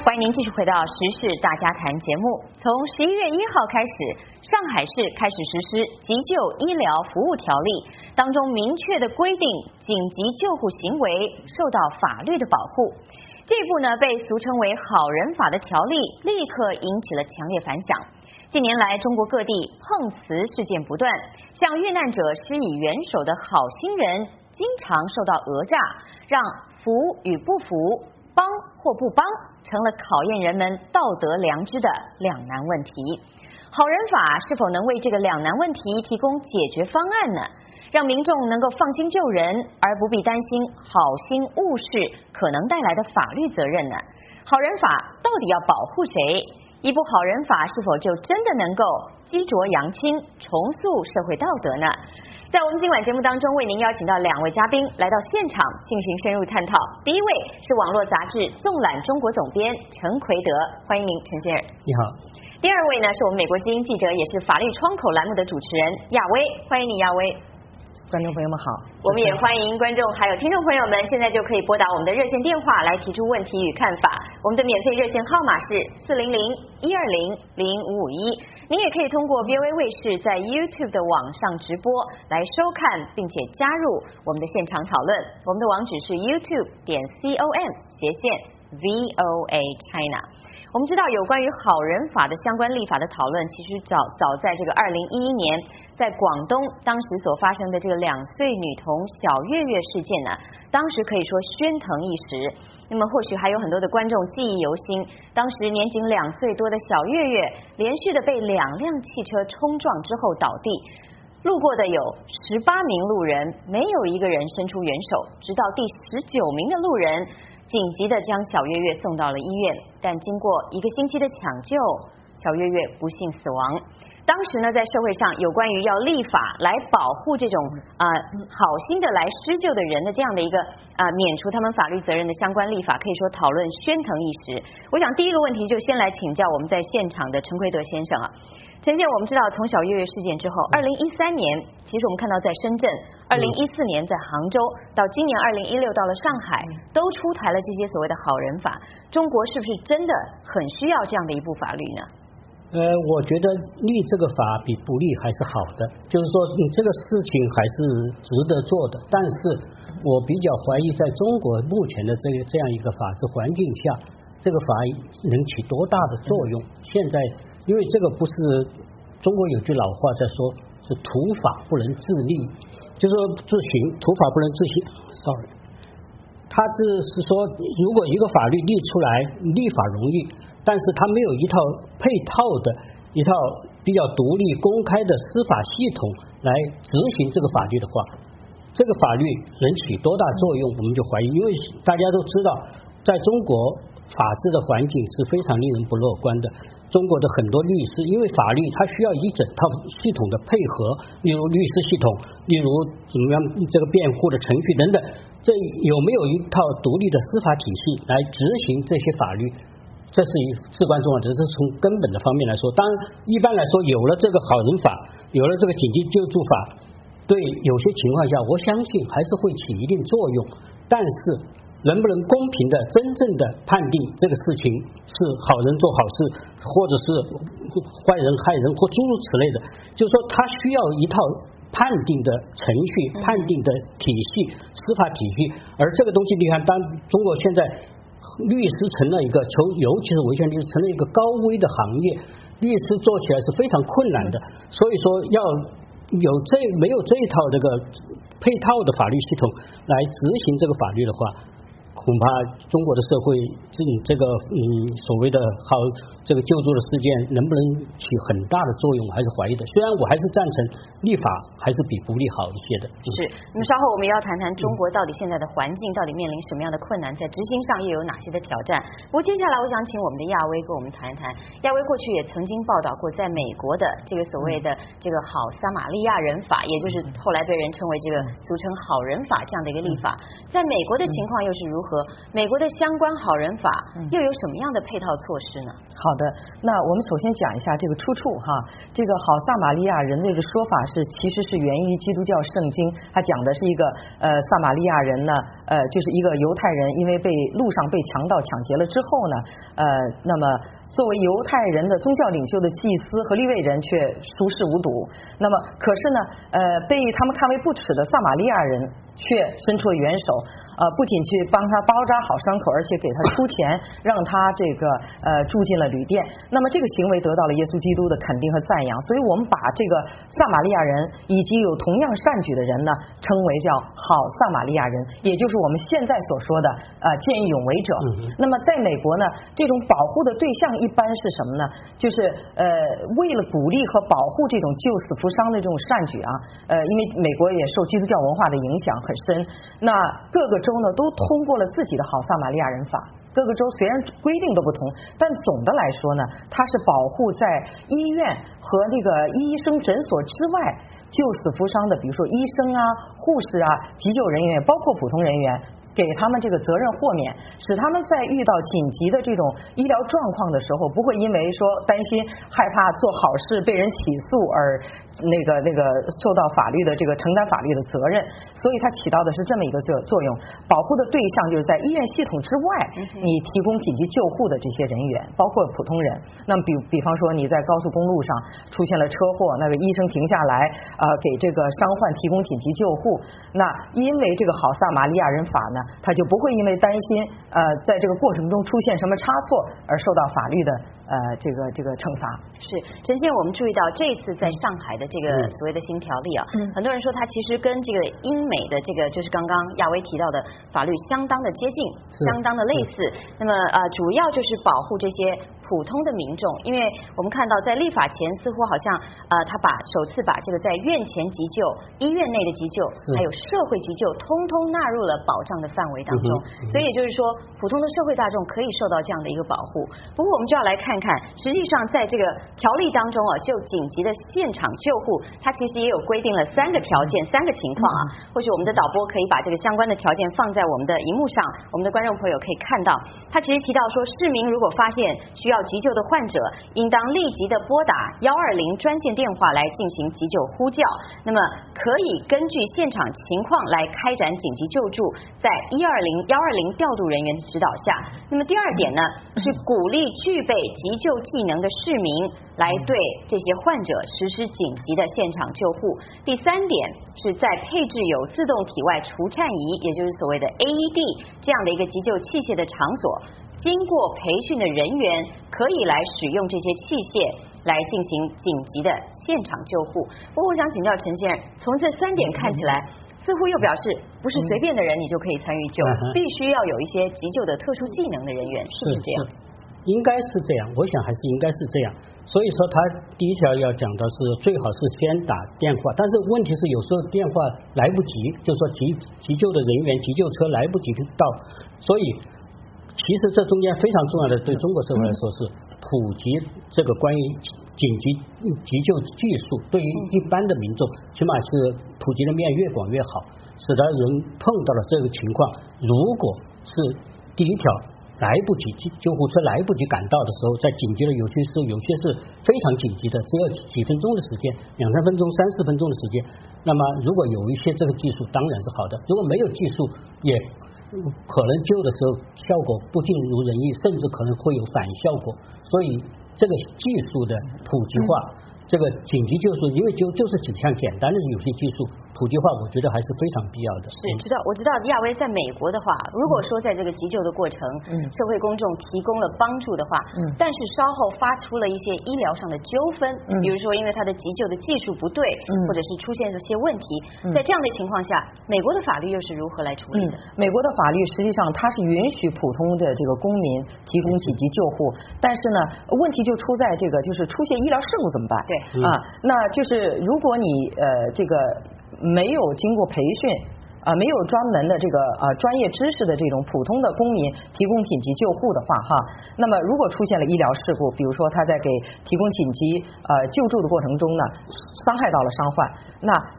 欢迎您继续回到《时事大家谈》节目。从11月1号开始，上海市开始实施急救医疗服务条例，当中明确的规定紧急救护行为受到法律的保护。这一步呢，被俗称为好人法的条例，立刻引起了强烈反响。近年来，中国各地碰瓷事件不断，向遇难者施以援手的好心人经常受到讹诈，让服与不服、帮或不帮成了考验人们道德良知的两难问题。好人法是否能为这个两难问题提供解决方案呢？让民众能够放心救人，而不必担心好心误事可能带来的法律责任呢？好人法到底要保护谁？一部好人法是否就真的能够激浊扬清、重塑社会道德呢？在我们今晚节目当中，为您邀请到2位嘉宾来到现场进行深入探讨。第一位是网络杂志《纵览中国》总编陈奎德，欢迎您，陈先生。 你好。 第二位呢是我们美国之音记者，也是法律窗口栏目的主持人亚威，欢迎你，亚威。 观众朋友们好， 我们也欢迎观众还有听众朋友们，现在就可以拨打我们的热线电话来提出问题与看法。我们的免费热线号码是400-120-0551。您也可以通过 VOA 卫视在 YouTube 的网上直播来收看，并且加入我们的现场讨论。我们的网址是 youtube.com/VOA China。我们知道有关于好人法的相关立法的讨论，其实早在这个2011年，在广东当时所发生的这个2岁女童小月月事件呢，当时可以说喧腾一时。那么或许还有很多的观众记忆犹新，当时年仅2岁多的小月月连续的被2辆汽车冲撞之后倒地，路过的有18名路人，没有一个人伸出援手，直到第19名的路人紧急的将小月月送到了医院，但经过1个星期的抢救，小月月不幸死亡。当时呢，在社会上有关于要立法来保护这种好心的来施救的人的这样的一个免除他们法律责任的相关立法，可以说讨论喧腾一时。我想第一个问题就先来请教我们在现场的陈奎德先生啊。陈先生，我们知道从小月月事件之后，2013年其实我们看到在深圳，2014年在杭州，到今年2016到了上海，都出台了这些所谓的好人法。中国是不是真的很需要这样的一部法律呢？ 我觉得立这个法比不立还是好的，就是说这个事情还是值得做的。但是我比较怀疑，在中国目前的这样一个法治环境下，这个法能起多大的作用？现在因为这个不是中国有句老话在说，是土法不能自立，就是说自行土法不能自行。sorry， 他只是说，如果一个法律立出来，立法容易。但是它没有一套配套的一套比较独立公开的司法系统来执行这个法律的话，这个法律能起多大作用，我们就怀疑。因为大家都知道，在中国法治的环境是非常令人不乐观的。中国的很多律师，因为法律它需要一整套系统的配合，例如律师系统，例如怎么样这个辩护的程序等等，这有没有一套独立的司法体系来执行这些法律？这是至关重要，这是从根本的方面来说。当然，一般来说，有了这个好人法，有了这个紧急救助法，对有些情况下，我相信还是会起一定作用。但是，能不能公平的、真正的判定这个事情是好人做好事，或者是坏人害人，或诸如此类的，就是说，它需要一套判定的程序、判定的体系、司法体系。而这个东西，你看，当中国现在律师成了一个尤其是维权律师成了一个高危的行业，律师做起来是非常困难的。所以说要没有这一套这个配套的法律系统来执行这个法律的话，恐怕中国的社会这个所谓的好这个救助的事件能不能起很大的作用，我还是怀疑的。虽然我还是赞成立法还是比不立好一些的。 是，那么稍后我们也要谈谈中国到底现在的环境到底面临什么样的困难，在执行上又有哪些的挑战。不过接下来我想请我们的亚威跟我们谈一谈，亚威过去也曾经报道过在美国的这个所谓的这个好撒玛利亚人法，也就是后来被人称为这个俗称好人法这样的一个立法，在美国的情况又是如何？ 合，美国的相关好人法又有什么样的配套措施呢？ 好的，那我们首先讲一下这个出处哈。这个好撒玛利亚人这个说法其实是源于基督教圣经，它讲的是一个撒玛利亚人呢，就是一个犹太人，因为路上被强盗抢劫了之后呢，那么作为犹太人的宗教领袖的祭司和利未人却熟视无睹。那么可是呢，被他们看为不耻的撒玛利亚人却伸出了援手，不仅去帮他包扎好伤口，而且给他出钱，让他这个住进了旅店。那么这个行为得到了耶稣基督的肯定和赞扬，所以我们把这个撒玛利亚人以及有同样善举的人呢，称为叫好撒玛利亚人，也就是我们现在所说的见义勇为者。那么在美国呢，这种保护的对象一般是什么呢？就是为了鼓励和保护这种救死扶伤的这种善举啊，因为美国也受基督教文化的影响很深，那各个州呢都通过了自己的好撒玛利亚人法。各个州虽然规定都不同，但总的来说呢，它是保护在医院和那个医生诊所之外救死扶伤的，比如说医生啊、护士啊、急救人员，包括普通人员，给他们这个责任豁免，使他们在遇到紧急的这种医疗状况的时候，不会因为说担心害怕做好事被人起诉而那个受到法律的这个承担法律的责任。所以它起到的是这么一个作用，保护的对象就是在医院系统之外，你提供紧急救护的这些人员，包括普通人。那么比方说你在高速公路上出现了车祸，那个医生停下来给这个伤患提供紧急救护，那因为这个好撒玛利亚人法呢，他就不会因为担心在这个过程中出现什么差错而受到法律的这个惩罚。 是陈先生，我们注意到这一次在上海的这个所谓的新条例啊，很多人说它其实跟这个英美的这个就是刚刚亚威提到的法律相当的接近，相当的类似。那么主要就是保护这些普通的民众，因为我们看到在立法前似乎好像他首次把这个在院前急救、医院内的急救还有社会急救通通纳入了保障的范围当中，所以也就是说普通的社会大众可以受到这样的一个保护。不过我们就要来看看，实际上在这个条例当中就紧急的现场救护，它其实也有规定了3个条件、3个情况啊。或许我们的导播可以把这个相关的条件放在我们的荧幕上，我们的观众朋友可以看到。它其实提到说，市民如果发现需要急救的患者，应当立即的拨打120专线电话来进行急救呼叫。那么可以根据现场情况来开展紧急救助，在120调度人员的指导下。那么第二点呢，是鼓励具备急救技能的市民来对这些患者实施紧急的现场救护。第3点是在配置有自动体外除颤仪，也就是所谓的 AED 这样的一个急救器械的场所，经过培训的人员可以来使用这些器械来进行紧急的现场救护。不过我想请教陈先生，从这3点看起来似乎又表示不是随便的人你就可以参与救，必须要有一些急救的特殊技能的人员，是不是这样？ 应该是这样，我想还是应该是这样。所以说他第一条要讲的是最好是先打电话，但是问题是有时候电话来不及，就是说急救的人员、急救车来不及到，所以其实这中间非常重要的对中国社会来说是普及这个关于紧急急救技术，对于一般的民众起码是普及的面越广越好，使得人碰到了这个情况，如果是第一条来不及，救护车来不及赶到的时候，在紧急的有些是非常紧急的，只有几分钟的时间，2-3分钟、3-4分钟的时间，那么如果有一些这个技术当然是好的，如果没有技术也可能救的时候效果不尽如人意，甚至可能会有反效果。所以这个技术的普及化，这个紧急救助，因为就是几项简单的有些技术普及化，我觉得还是非常必要的。 我知道亚威在美国的话，如果说在这个急救的过程，社会公众提供了帮助的话，但是稍后发出了一些医疗上的纠纷，比如说因为他的急救的技术不对，或者是出现这些问题，在这样的情况下，美国的法律又是如何来处理的？ 美国的法律实际上它是允许普通的这个公民提供紧急救护，但是呢，问题就出在这个就是出现医疗事故怎么办？对那就是如果你这个没有经过培训没有专门的这个专业知识的这种普通的公民提供紧急救护的话那么如果出现了医疗事故，比如说他在给提供紧急救助的过程中呢，伤害到了伤患，那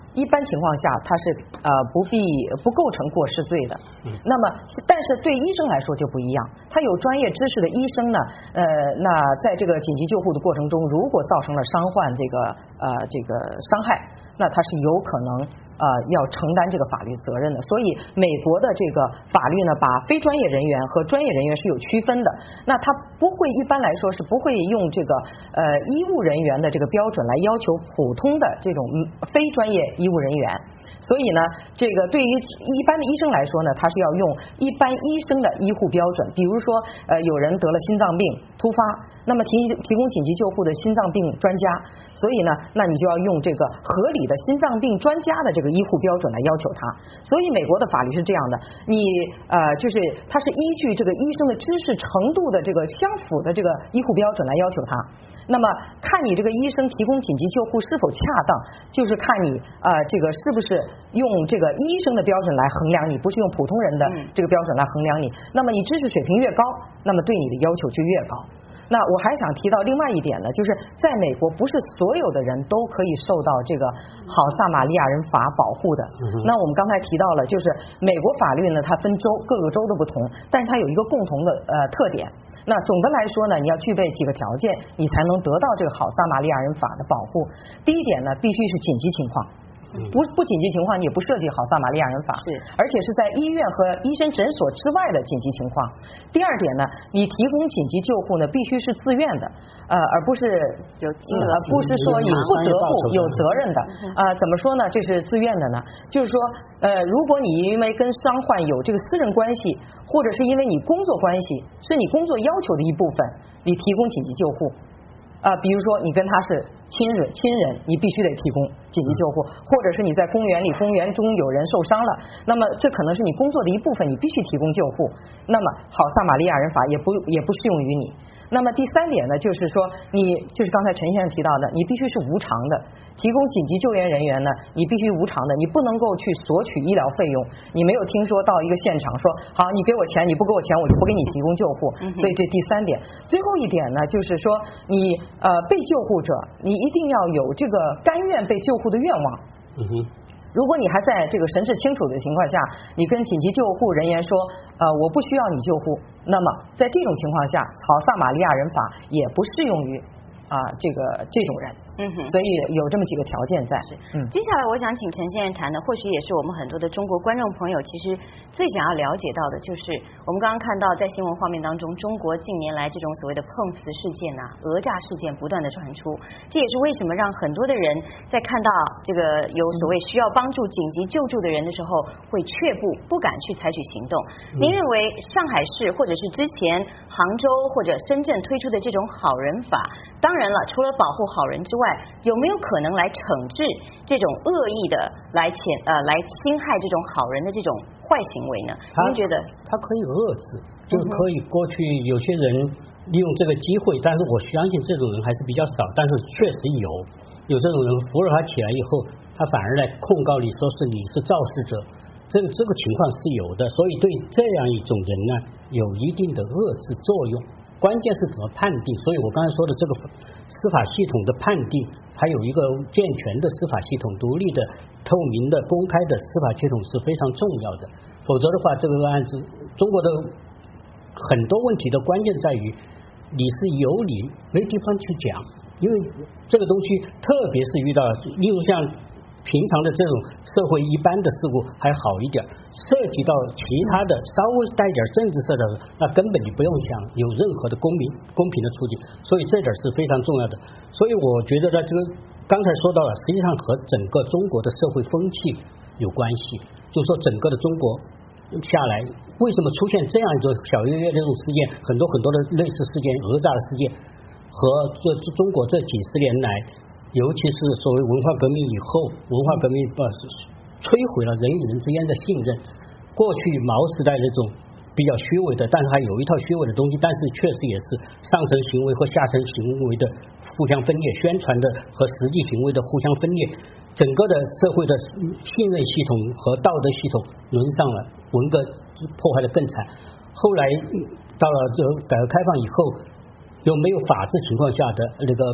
一般情况下他是不构成过失罪的。那么但是对医生来说就不一样，他有专业知识的医生呢，那在这个紧急救护的过程中，如果造成了伤患这个伤害，那他是有可能要承担这个法律责任的。所以美国的这个法律呢，把非专业人员和专业人员是有区分的。那他不会一般来说是不会用这个医务人员的这个标准来要求普通的这种非专业医务人员。所以呢，这个对于一般的医生来说呢，他是要用一般医生的医护标准。比如说有人得了心脏病突发，那么提供紧急救护的心脏病专家，所以呢，那你就要用这个合理的心脏病专家的这个医护标准来要求他。所以美国的法律是这样的，你就是它是依据这个医生的知识程度的这个相符的这个医护标准来要求他。那么看你这个医生提供紧急救护是否恰当，就是看你这个是不是用这个医生的标准来衡量你，不是用普通人的这个标准来衡量你。那么你知识水平越高，那么对你的要求就越高。那我还想提到另外一点呢，就是在美国不是所有的人都可以受到这个好撒玛利亚人法保护的。那我们刚才提到了，就是美国法律呢，它分州，各个州都不同，但是它有一个共同的特点。那总的来说呢，你要具备几个条件，你才能得到这个好撒玛利亚人法的保护。第一点呢，必须是紧急情况。不紧急情况你也不涉及好撒玛利亚人法， 是， 而且是在医院和医生诊所之外的紧急情况。第二点呢，你提供紧急救护呢必须是自愿的，而不是有金额， 不是说你不得不有责任的。怎么说呢？这是自愿的呢？就是说，如果你因为跟伤患有这个私人关系，或者是因为你工作关系，是你工作要求的一部分，你提供紧急救护。比如说你跟他是亲人，你必须得提供紧急救护，或者是你在公园中有人受伤了，那么这可能是你工作的一部分，你必须提供救护。那么好撒玛利亚人法也不适用于你。那么第三点呢，就是说你就是刚才陈先生提到的，你必须是无偿的，提供紧急救援人员呢，你必须无偿的，你不能够去索取医疗费用。你没有听说到一个现场说好，你给我钱，你不给我钱我就不给你提供救护。所以这第三点。最后一点呢，就是说你被救护者，你一定要有这个甘愿被救护的愿望。如果你还在这个神志清楚的情况下，你跟紧急救护人员说我不需要你救护，那么在这种情况下，好撒玛利亚人法也不适用于这种人。所以有这么几个条件在。 接下来我想请陈先生谈的，或许也是我们很多的中国观众朋友其实最想要了解到的，就是我们刚刚看到在新闻画面当中，中国近年来这种所谓的碰瓷事件讹诈事件不断的传出，这也是为什么让很多的人在看到这个有所谓需要帮助紧急救助的人的时候会却步，不敢去采取行动。您认为上海市或者是之前杭州或者深圳推出的这种好人法，当然了，除了保护好人之外，有没有可能来惩治这种恶意的来侵害这种好人的这种坏行为呢？您觉得它可以遏制，就是可以过去有些人利用这个机会，但是我相信这种人还是比较少，但是确实有这种人扶了他起来以后，他反而来控告你说是你是肇事者，这个情况是有的，所以对这样一种人呢有一定的遏制作用。关键是怎么判定，所以我刚才说的这个司法系统的判定，还有一个健全的司法系统，独立的、透明的、公开的司法系统是非常重要的。否则的话，这个案子中国的很多问题的关键在于你是有理没地方去讲，因为这个东西特别是遇到例如像平常的这种社会一般的事故还好一点，涉及到其他的稍微带点政治色彩的，那根本你不用想有任何的公平的处境，所以这点是非常重要的。所以我觉得呢，这个刚才说到了，实际上和整个中国的社会风气有关系，就是说整个的中国下来，为什么出现这样一种小月月这种事件，很多的类似事件、讹诈的事件，和中国这几十年来，尤其是所谓文化革命以后，文化革命摧毁了人与人之间的信任。过去毛时代那种比较虚伪的，但是还有一套虚伪的东西，但是确实也是上层行为和下层行为的互相分裂，宣传的和实际行为的互相分裂，整个的社会的信任系统和道德系统沦丧了，文革破坏的更惨。后来到了这改革开放以后，又没有法治情况下的那个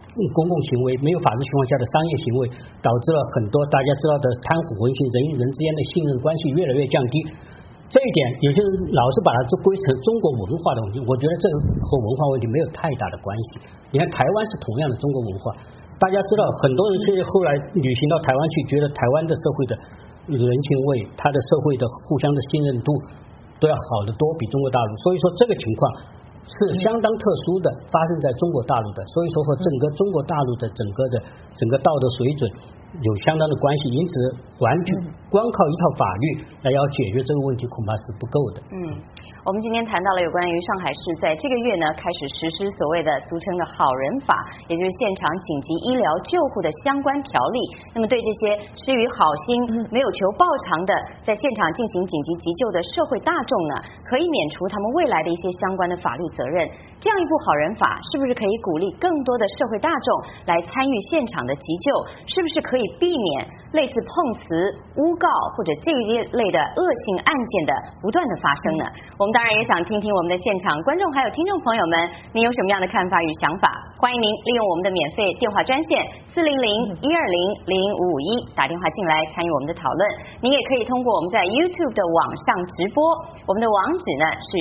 公共行为，没有法治情况下的商业行为，导致了很多大家知道的贪腐混淆，人与人之间的信任关系越来越降低。这一点也就是老是把它归成中国文化的问题，我觉得这个和文化问题没有太大的关系。你看台湾是同样的中国文化，大家知道很多人是后来旅行到台湾去，觉得台湾的社会的人情味，它的社会的互相的信任度都要好得多，比中国大陆。所以说这个情况是相当特殊的，发生在中国大陆的，所以说和整个中国大陆的整个道德水准有相当的关系，因此完全光靠一套法律来要解决这个问题恐怕是不够的。 我们今天谈到了有关于上海市在这个月呢开始实施所谓的俗称的好人法，也就是现场紧急医疗救护的相关条例。那么对这些施予好心、没有求报偿的在现场进行紧急急救的社会大众呢，可以免除他们未来的一些相关的法律责任。这样一部好人法是不是可以鼓励更多的社会大众来参与现场的急救？是不是可以避免类似碰瓷、诬告或者这一类的恶性案件的不断的发生呢？我们当然也想听听我们的现场观众还有听众朋友们，您有什么样的看法与想法？欢迎您利用我们的免费电话专线400-120-0551打电话进来参与我们的讨论。您也可以通过我们在 YouTube 的网上直播，我们的网址呢是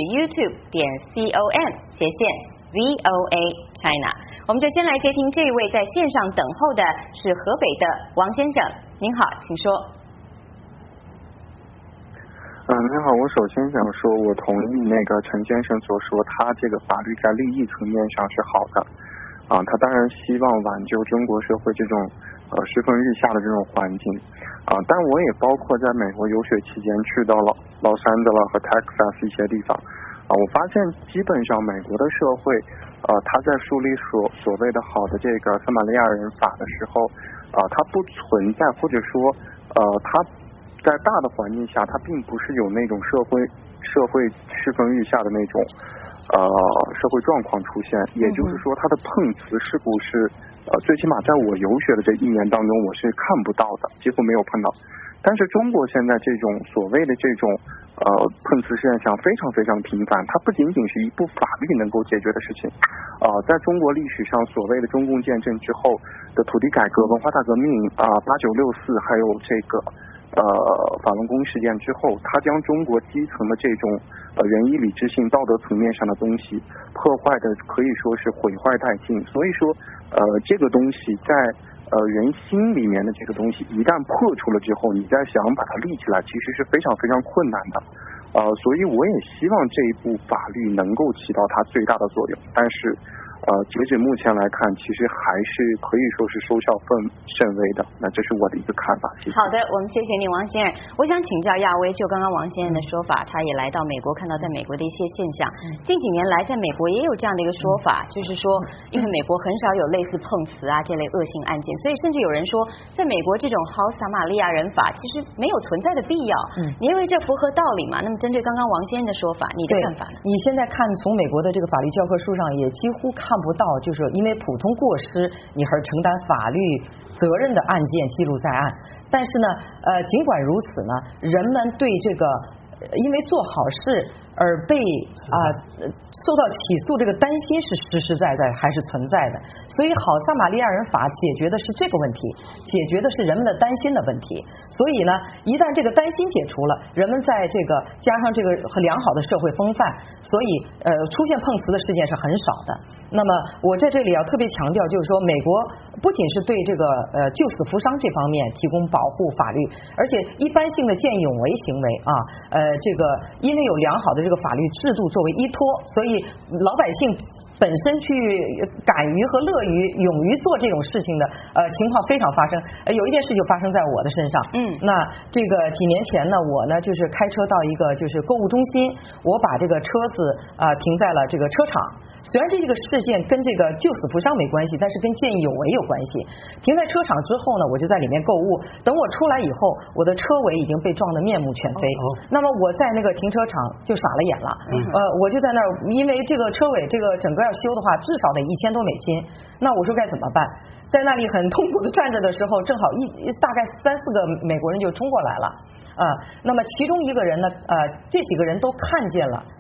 youtube.com/VOA China。我们就先来接听这一位在线上等候的是河北的王先生，您好，请说。 您好，我首先想说，我同意那个陈先生所说，他这个法律在利益层面上是好的，他当然希望挽救中国社会这种世风日下的这种环境，但我也包括在美国游学期间去到了洛杉矶和 Texas 一些地方，我发现基本上美国的社会，他在树立所谓的好的这个撒玛利亚人法的时候，它不存在，或者说它在大的环境下，它并不是有那种社会世风日下的那种社会状况出现，也就是说，它的碰瓷事故是最起码在我游学的这1年当中，我是看不到的，几乎没有碰到。但是中国现在这种所谓的这种碰瓷现象非常非常频繁，它不仅仅是一部法律能够解决的事情。在中国历史上所谓的中共建政之后的土地改革、文化大革命、8964，还有这个法轮功事件之后，它将中国基层的这种仁义礼智信、道德层面上的东西破坏的可以说是毁坏殆尽。所以说这个东西在人心里面的这个东西一旦破除了之后，你再想把它立起来，其实是非常非常困难的。所以我也希望这一部法律能够起到它最大的作用，但是截止目前来看，其实还是可以说是收效甚微的。那这是我的一个看法。谢谢。 好的，我们谢谢你，王先生。我想请教亚威，就刚刚王先生的说法，他也来到美国，看到在美国的一些现象。近几年来，在美国也有这样的一个说法，就是说，因为美国很少有类似碰瓷这类恶性案件，所以甚至有人说，在美国这种好撒玛利亚人法其实没有存在的必要。你认为这符合道理吗？那么针对刚刚王先生的说法，你的看法呢？ 你现在看从美国的这个法律教科书上也几乎看不到，就是因为普通过失你而承担法律责任的案件记录在案。但是呢，尽管如此呢，人们对这个因为做好事而被受到起诉这个担心是实实在在还是存在的。所以好撒玛利亚人法解决的是这个问题，解决的是人们的担心的问题。所以呢，一旦这个担心解除了，人们在这个加上这个很良好的社会风范，所以出现碰瓷的事件是很少的。那么我在这里要特别强调，就是说美国不仅是对这个救死扶伤这方面提供保护法律，而且一般性的见义勇为行为这个因为有良好的这个法律制度作为依托，所以老百姓本身去敢于和乐于勇于做这种事情的情况非常发生。有一件事就发生在我的身上。那这个几年前呢，我呢就是开车到一个就是购物中心，我把这个车子停在了这个车场。虽然这个事件跟这个救死扶伤没关系，但是跟见义勇为有关系。停在车场之后呢，我就在里面购物。等我出来以后，我的车尾已经被撞得面目全非。那么我在那个停车场就傻了眼了。我就在那儿，因为这个车尾这个整个要修的话，至少得$1000多。那我说该怎么办？在那里很痛苦的站着的时候，正好大概3-4个美国人就冲过来了。那么其中一个人呢，这几个人都看见了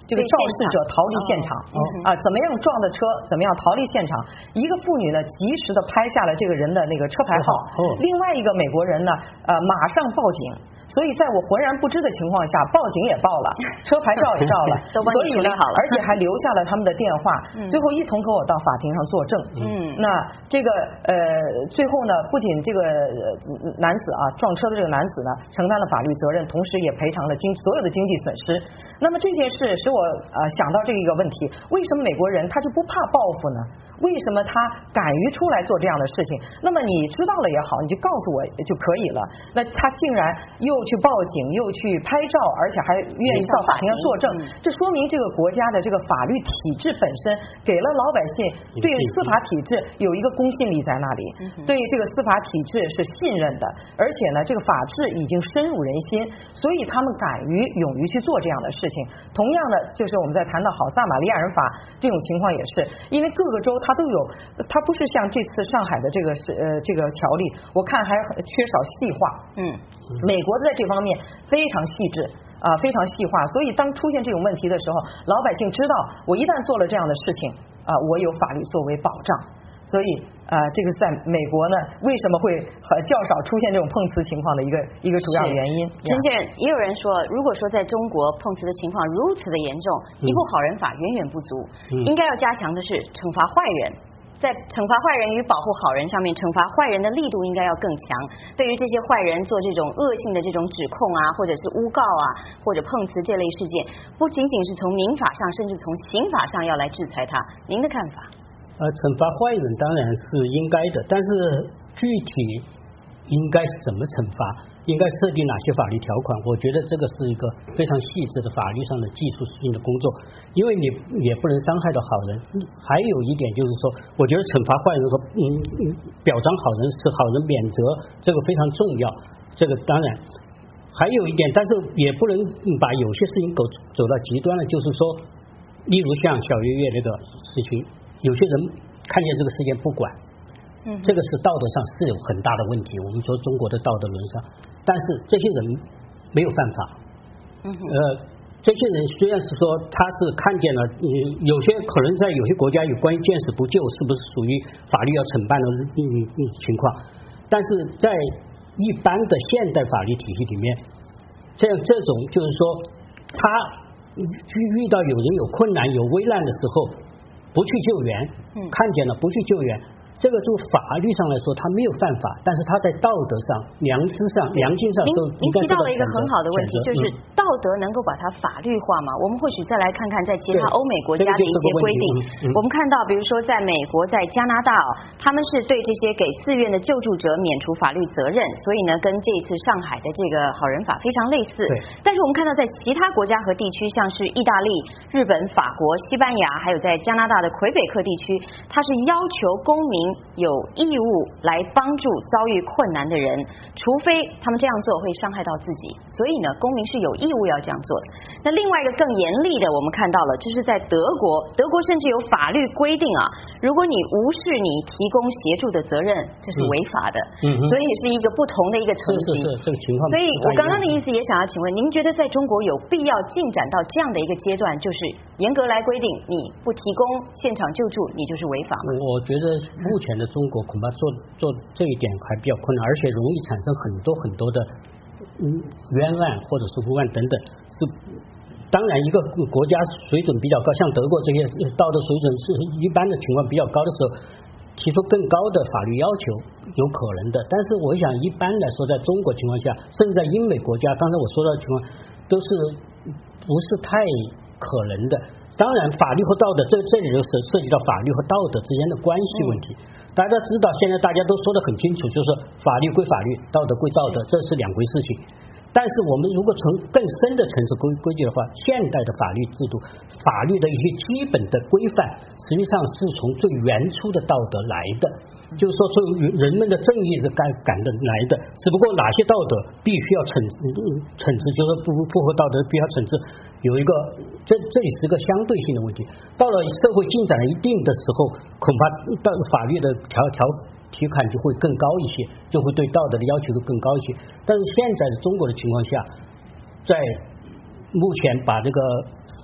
这个肇事者逃离现场怎么样撞的车，怎么样逃离现场。一个妇女呢及时的拍下了这个人的那个车牌号，另外一个美国人呢马上报警。所以在我浑然不知的情况下，报警也报了，车牌照也照了，所以呢，而且还留下了他们的电话，最后一同和我到法庭上作证。那这个最后呢，不仅这个男子撞车的这个男子呢承担了法律责任，同时也赔偿了所有的经济损失。那么这件事使我想到这个一个问题：为什么美国人他就不怕报复呢？为什么他敢于出来做这样的事情？那么你知道了也好，你就告诉我就可以了。那他竟然又去报警，又去拍照，而且还愿意到法庭上作证，这说明这个国家的这个法律体制本身给了老百姓对司法体制有一个公信力在那里，对这个司法体制是信任的，而且呢，这个法治已经深入人心，所以他们敢于勇于去做这样的事情。同样的，就是我们在谈到好撒玛利亚人法这种情况也是，因为各个州它都有，它不是像这次上海的这个条例，我看还缺少细化。美国在这方面非常细致非常细化，所以当出现这种问题的时候，老百姓知道我一旦做了这样的事情我有法律作为保障。所以这个在美国呢，为什么会较少出现这种碰瓷情况的一个主要原因。 陈先生，也有人说，如果说在中国碰瓷的情况如此的严重，一部好人法远远不足，应该要加强的是惩罚坏人。在惩罚坏人与保护好人上面，惩罚坏人的力度应该要更强。对于这些坏人做这种恶性的这种指控或者是诬告或者碰瓷这类事件，不仅仅是从民法上，甚至从刑法上要来制裁他。您的看法？ 惩罚坏人当然是应该的，但是具体应该是怎么惩罚，应该设定哪些法律条款，我觉得这个是一个非常细致的法律上的技术性的工作，因为你也不能伤害到好人。还有一点就是说，我觉得惩罚坏人和表彰好人是好人免责，这个非常重要。这个当然还有一点，但是也不能把有些事情走到极端了，就是说，例如像小月月这个事情，有些人看见这个事件不管，这个是道德上是有很大的问题。我们说中国的道德沦丧，但是这些人没有犯法。这些人虽然是说他是看见了，有些可能在有些国家有关于见死不救是不是属于法律要惩办的情况，但是在一般的现代法律体系里面，这种就是说他遇到有人有困难有危难的时候不去救援，看见了不去救援，这个就法律上来说他没有犯法，但是他在道德上良心上都应该。 您提到了一个很好的问题，就是道德能够把它法律化吗？我们或许再来看看在其他欧美国家的一些规定。我们看到比如说在美国在加拿大他们是对这些给自愿的救助者免除法律责任，所以呢跟这一次上海的这个好人法非常类似。但是我们看到在其他国家和地区，像是意大利、日本、法国、西班牙，还有在加拿大的魁北克地区，它是要求公民有义务来帮助遭遇困难的人，除非他们这样做会伤害到自己，所以呢公民是有义务要这样做的。那另外一个更严厉的我们看到了，就是在德国甚至有法律规定如果你无视你提供协助的责任，这是违法的。所以是一个不同的一个层级。 是这个情况。 所以我刚刚的意思也想要请问，您觉得在中国有必要进展到这样的一个阶段，就是严格来规定你不提供现场救助你就是违法吗？ 我觉得目前的中国恐怕做这一点还比较困难，而且容易产生很多的冤案或者是误案等等。当然一个国家水准比较高，像德国这些道德水准是一般的情况比较高的时候，提出更高的法律要求有可能的。但是我想一般来说在中国情况下，甚至在英美国家，刚才我说到的情况都是不是太可能的。当然法律和道德这里就涉及到法律和道德之间的关系问题。大家知道现在大家都说得很清楚，就是法律归法律，道德归道德，这是两回事情。但是我们如果从更深的层次规矩的话，现代的法律制度，法律的一些基本的规范实际上是从最原初的道德来的，就是说从人们的正义的感的来的，只不过哪些道德必须要惩治，就是不符合道德必须要惩治，有一个这里是个相对性的问题。到了社会进展了一定的时候，恐怕到法律的条款就会更高一些，就会对道德的要求就更高一些。但是现在的中国的情况下，在目前把这个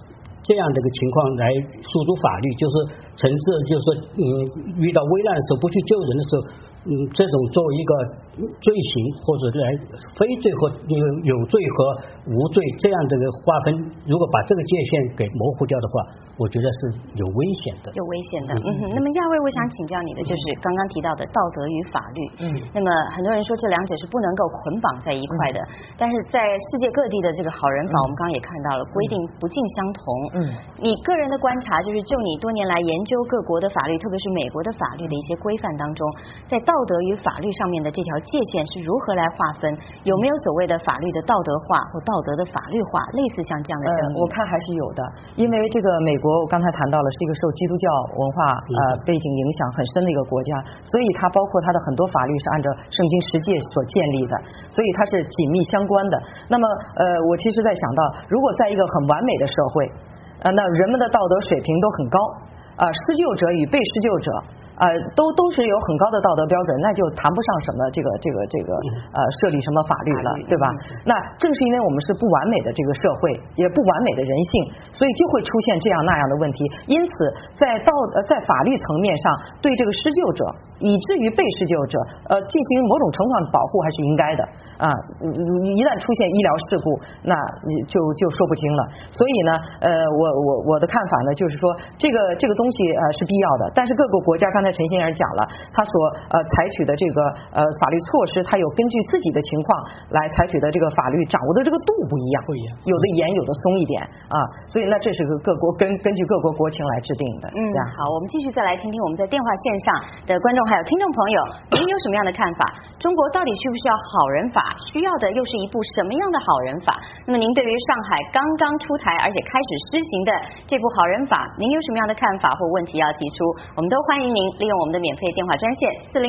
这样的一个情况来诉诸法律，就是惩治，就是说遇到危难的时候不去救人的时候，这种作为一个罪行或者来非罪和有罪和无罪这样的一个划分，如果把这个界限给模糊掉的话，我觉得是有危险的。 有危险的。那么亚卫，我想请教你的就是刚刚提到的道德与法律。那么很多人说这两者是不能够捆绑在一块的，但是在世界各地的这个好人法，我们刚刚也看到了规定不尽相同。你个人的观察，就是就你多年来研究各国的法律，特别是美国的法律的一些规范当中，在道德与法律上面的这条界限是如何来划分？有没有所谓的法律的道德化或道德的法律化，类似像这样的争议？ 我看还是有的，因为这个美国我刚才谈到了是一个受基督教文化背景影响很深的一个国家，所以它包括它的很多法律是按照圣经十诫所建立的，所以它是紧密相关的。那么我其实在想到，如果在一个很完美的社会，那人们的道德水平都很高，施救者与被施救者都是有很高的道德标准，那就谈不上什么这个设立什么法律了，对吧？那正是因为我们是不完美的这个社会，也不完美的人性，所以就会出现这样那样的问题。因此，在法律层面上，对这个施救者以至于被施救者进行某种程度上的保护还是应该的啊。一旦出现医疗事故，那就说不清了。所以呢，我的看法呢，就是说这个东西是必要的，但是各个国家刚才陈先生讲了，他所采取的这个法律措施，他有根据自己的情况来采取的这个法律掌握的这个度不一样，有的严有的松一点啊，所以那这是各国根据各国国情来制定的。 好，我们继续再来听听我们在电话线上的观众还有听众朋友，您有什么样的看法？中国到底需不需要好人法？需要的又是一部什么样的好人法？那么您对于上海刚刚出台而且开始施行的这部好人法，您有什么样的看法或问题要提出？我们都欢迎您利用我们的免费电话专线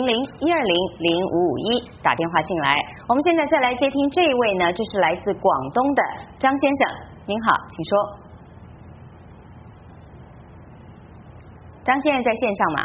400-120-0551打电话进来。我们现在再来接听这一位呢，这是来自广东的张先生，您好，请说。张先生在线上吗？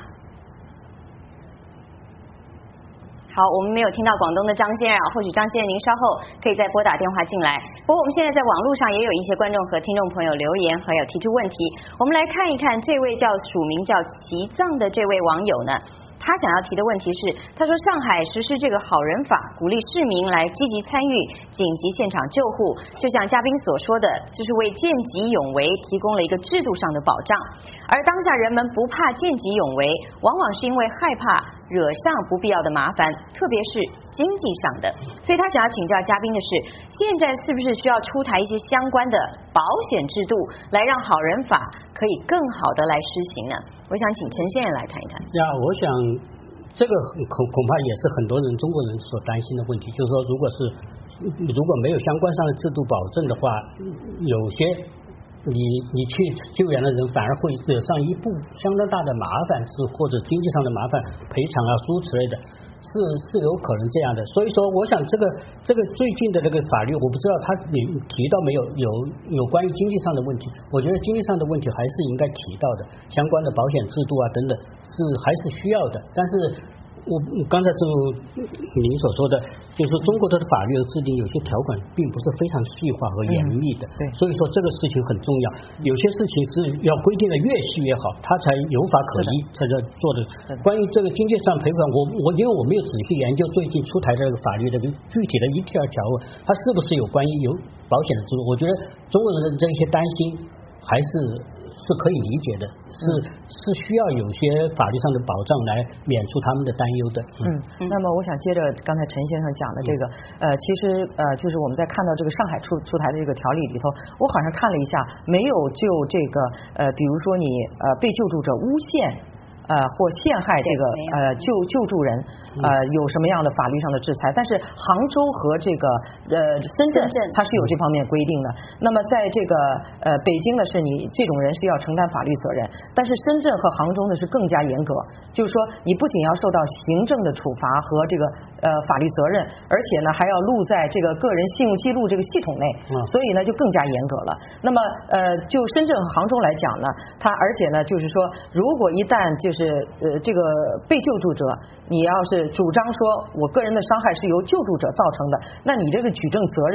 好，我们没有听到广东的张先生，或许张先生您稍后可以再拨打电话进来。不过我们现在在网络上也有一些观众和听众朋友留言，还有提出问题。我们来看一看这位署名叫齐藏的这位网友呢，他想要提的问题是，他说上海实施这个好人法，鼓励市民来积极参与紧急现场救护，就像嘉宾所说的，就是为见义勇为提供了一个制度上的保障。而当下人们不怕见义勇为，往往是因为害怕惹上不必要的麻烦，特别是经济上的。所以他想要请教嘉宾的是，现在是不是需要出台一些相关的保险制度，来让好人法可以更好的来施行呢？我想请陈先生来谈一谈。 我想这个恐怕也是很多人中国人所担心的问题，就是说如果没有相关上的制度保证的话，有些你去救援的人反而会惹上一步相当大的麻烦，或者经济上的麻烦，赔偿诸如此类的，是有可能这样的。所以说我想这个最近的这个法律，我不知道他提到没有关于经济上的问题，我觉得经济上的问题还是应该提到的，相关的保险制度等等还是需要的。但是我刚才就您所说的，就是中国的法律的制定有些条款并不是非常细化和严密的， 对， 所以说这个事情很重要。有些事情是要规定的越细越好，它才有法可依，才叫做的。关于这个经济上赔款，因为我没有仔细研究最近出台的这个法律的具体的一条条文，它是不是有关于有保险的制度？我觉得中国人的这些担心还是可以理解的，是需要有些法律上的保障来免除他们的担忧的。 那么我想接着刚才陈先生讲的这个，其实就是我们在看到这个上海出台的这个条例里头，我好像看了一下，没有就这个比如说你被救助者诬陷或陷害这个救助人有什么样的法律上的制裁？但是杭州和这个深圳它是有这方面规定的。那么在这个北京呢，是你这种人是要承担法律责任，但是深圳和杭州呢是更加严格，就是说你不仅要受到行政的处罚和这个法律责任，而且呢还要录在这个个人信用记录这个系统内，所以呢就更加严格了。那么就深圳和杭州来讲呢，它而且呢就是说，如果一旦就是这个被救助者，你要是主张说我个人的伤害是由救助者造成的，那你这个举证责任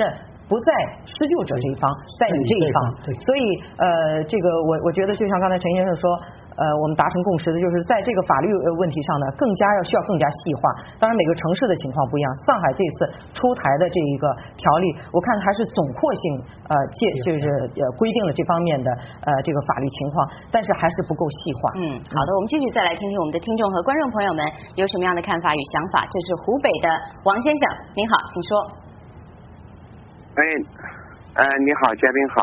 不在施救者这一方，在你这一方。所以这个我觉得就像刚才陈先生说，我们达成共识的就是在这个法律问题上呢，需要更加细化。当然每个城市的情况不一样，上海这次出台的这一个条例，我看还是总括性就是规定了这方面的这个法律情况，但是还是不够细化。 好的，我们继续再来听听我们的听众和观众朋友们有什么样的看法与想法。这是湖北的王先生，您好，请说。 你好，嘉宾好。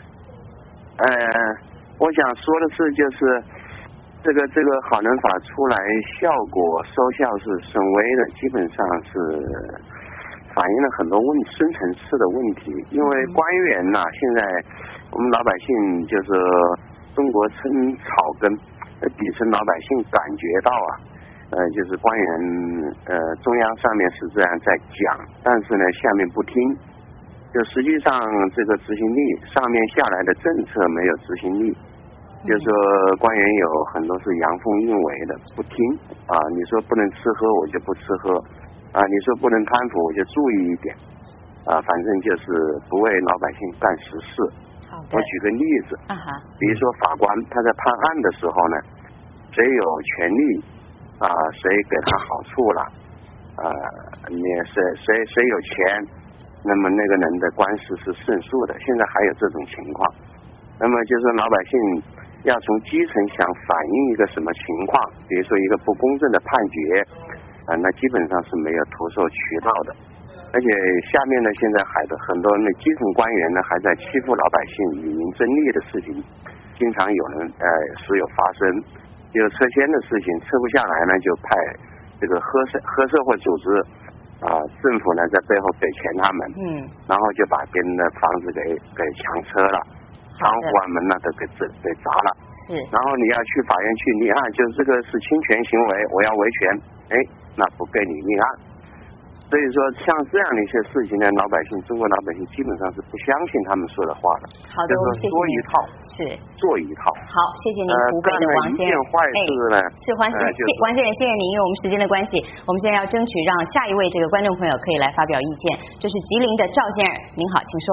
我想说的是，就是这个好能法出来，效果收效是甚微的，基本上是反映了很多深层次的问题。因为官员呐，现在我们老百姓就是中国称草根，底层老百姓感觉到就是官员中央上面是这样在讲，但是呢下面不听。就实际上这个执行力，上面下来的政策没有执行力，就是说官员有很多是阳奉阴违的，不听你说不能吃喝我就不吃喝你说不能贪腐我就注意一点反正就是不为老百姓干实事。我举个例子比如说法官他在判案的时候呢，谁有权利谁给他好处了你谁有钱，那么那个人的官司是胜诉的，现在还有这种情况。那么就是老百姓要从基层想反映一个什么情况，比如说一个不公正的判决那基本上是没有投诉渠道的。而且下面呢，现在很多那基层官员呢还在欺负老百姓，与民争利的事情经常有人时有发生。有撤迁的事情撤不下来呢，就派这个黑社会组织政府呢在背后给钱他们然后就把别人的房子给强拆了，窗户门呢都给砸了。然后你要去法院去立案，就是这个是侵权行为，我要维权，那不给你立案。所以说像这样的一些事情呢，中国老百姓基本上是不相信他们说的话的。 好的，我们谢谢您。 说一套做一套。 好，谢谢您，湖北的王先生。是王先生，谢谢您。因为我们时间的关系，我们现在要争取让下一位这个观众朋友可以来发表意见。这是吉林的赵先生，您好，请说。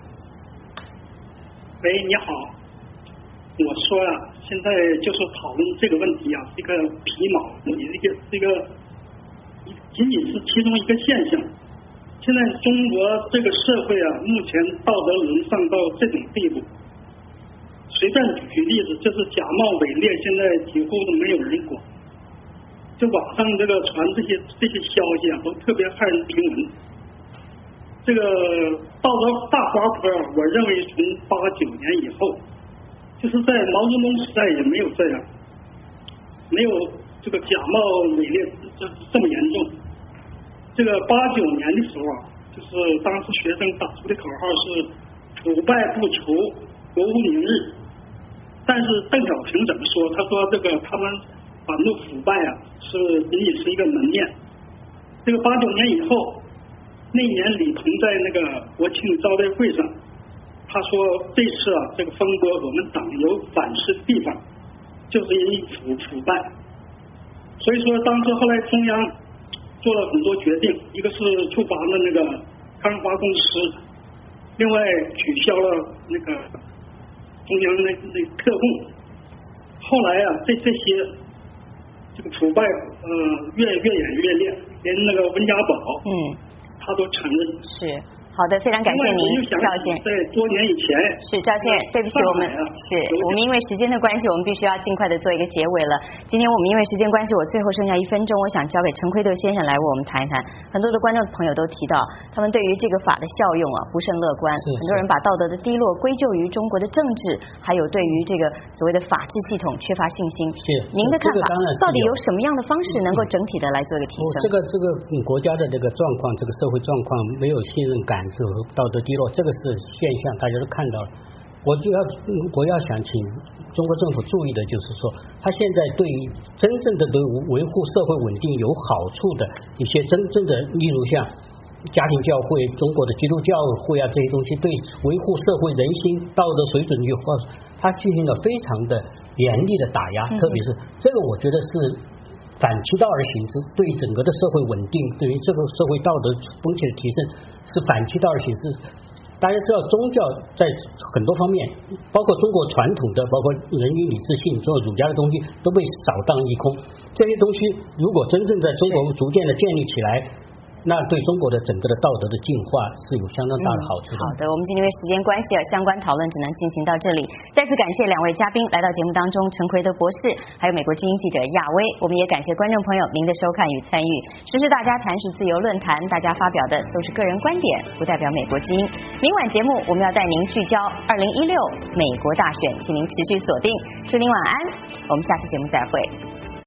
喂，你好。我说现在就是讨论这个问题这个皮毛，这个仅仅是其中一个现象。现在中国这个社会目前道德沦丧到这种地步。随便举例子，就是假冒伪劣，现在几乎都没有人管。就网上这个传这些消息都特别骇人听闻。这个道德大滑坡，我认为从89年以后，就是在毛泽东时代也没有这样，没有这个假冒伪劣这么严重。这个89年的时候就是当时学生打出的口号是腐败不除，国无宁日。但是邓小平怎么说？他说这个他们反动腐败是仅仅是一个门面。这个89年以后，那年李鹏在那个国庆招待会上，他说这次这个风波我们党有反思的地方，就是因为腐败。所以说当时后来中央做了很多决定，一个是处罚了那个康华公司，另外取消了那个中央那特供。后来这些这个腐败越演越烈，连那个温家宝他都承认。 是。好的，非常感谢您，赵先生。 在多年以前， 是赵先生，对不起，我们因为时间的关系，我们必须要尽快的做一个结尾了。今天我们因为时间关系，我最后剩下1分钟，我想交给陈奎德先生来为我们谈一谈。很多的观众朋友都提到，他们对于这个法的效用不甚乐观，很多人把道德的低落归咎于中国的政治，还有对于这个所谓的法治系统缺乏信心。您的看法，到底有什么样的方式能够整体的来做一个提升？ 这个国家的这个状况，这个社会状况没有信任感。道德低落，这个是现象，大家都看到了。我要想请中国政府注意的就是说，他现在对于真正的对维护社会稳定有好处的一些真正的，例如像家庭教会、中国的基督教会这些东西，对维护社会人心、道德水准他进行了非常的严厉的打压，特别是这个，我觉得是反其道而行之，对整个的社会稳定，对于这个社会道德风气的提升是反其道而行之。 大家知道宗教在很多方面，包括中国传统的，包括人与理智性，做儒家的东西都被扫荡一空。这些东西如果真正在中国逐渐的建立起来，那对中国的整个的道德的进化是有相当大的好处的。 好的，我们今天因为时间关系相关讨论只能进行到这里。再次感谢两位嘉宾来到节目当中，陈奎德博士，还有美国之音记者亚威。我们也感谢观众朋友您的收看与参与。时事大家谈是自由论坛，大家发表的都是个人观点，不代表美国之音。明晚节目我们要带您聚焦2016美国大选，请您持续锁定。祝您晚安，我们下次节目再会。